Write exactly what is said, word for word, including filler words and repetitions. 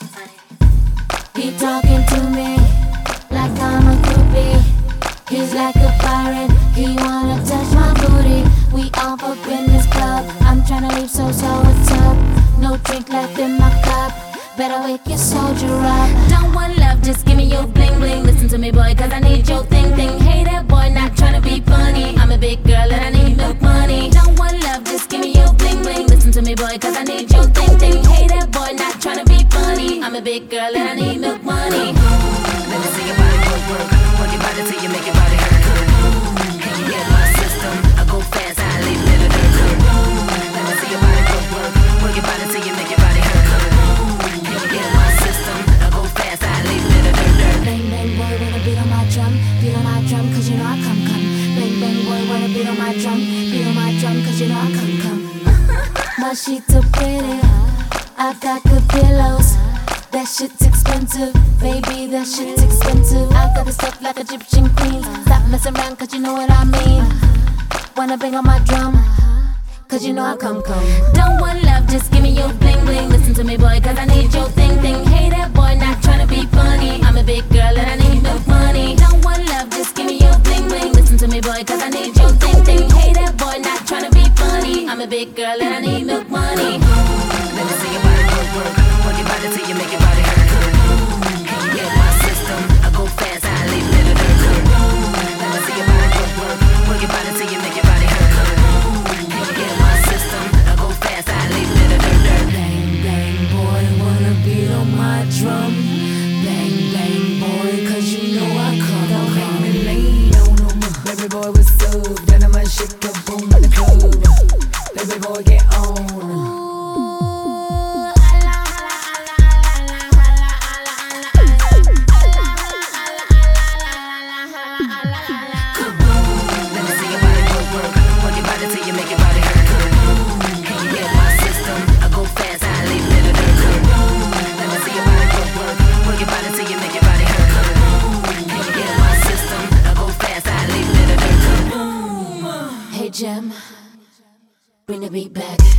He talking to me like I'm a groupie. He's like a pirate, he wanna touch my booty. We all up in this club, I'm tryna leave, so so what's up? No drink left in my cup, better wake your soldier up. Don't want love, just give me your bling bling. Listen to me boy, cause I need your thing thing. Hey that boy, not tryna be funny, I'm a big girl and I need milk money. Don't want love, just give me your bling bling. Listen to me boy, cause I need your thing thing. Hey that boy, not tryna be funny, I'm a big girl and I need milk money. Let me see your body work, work. Work your body till you make your body hurt, hurt. Can you get my system? I go fast, I leave little dirt, dirt. Let me see your body work, work. Work your body till you make your body hurt, hurt. Can you get my system? I go fast, I leave little dirt, dirt. Bang bang boy, wanna beat on my drum, beat on my drum, cause you know I come come. Bang bang boy, wanna beat on my drum, beat on my drum, cause you know I come come. My sheets are pretty, I got good pillows. That shit's expensive, baby, that shit's expensive. I got the stuff like Egyptian queens. Stop messing around, cause you know what I mean. Wanna bang on my drum, cause you know I come come. Don't want love, just give me your bling bling. Listen to me boy, cause I need your thing thing. Hey that boy, not tryna be funny, I'm a big girl and I need milk money. Don't want love, just give me your bling bling. Listen to me boy, cause I need your thing thing. Hey that boy, not tryna be funny, I'm a big girl and I need milk money. Let me see your body work, work. Work your body till you make your body hurt, hurt. Can you get my system? I go fast, I leave little dirt, dirt. Let me see your body work, work. Work your body till you make your body hurt, hurt. Can you get my system? I go fast, I leave little dirt, dirt. Bang bang boy, wanna beat on my drum. Bang bang boy, cause you know I come. Don't make me late on them. Baby boy, what's up? Dynamite shake a boom in the club. Baby boy, get on. Till you make your body hurt, hurt. Can you get my system? I go fast, I leave little dirt, dirt. Let me see your body work, work. Work your body till you make your body hurt, hurt. Can you get my system? I go fast, I leave little dirt, dirt. Hey Jim, bring the beat back.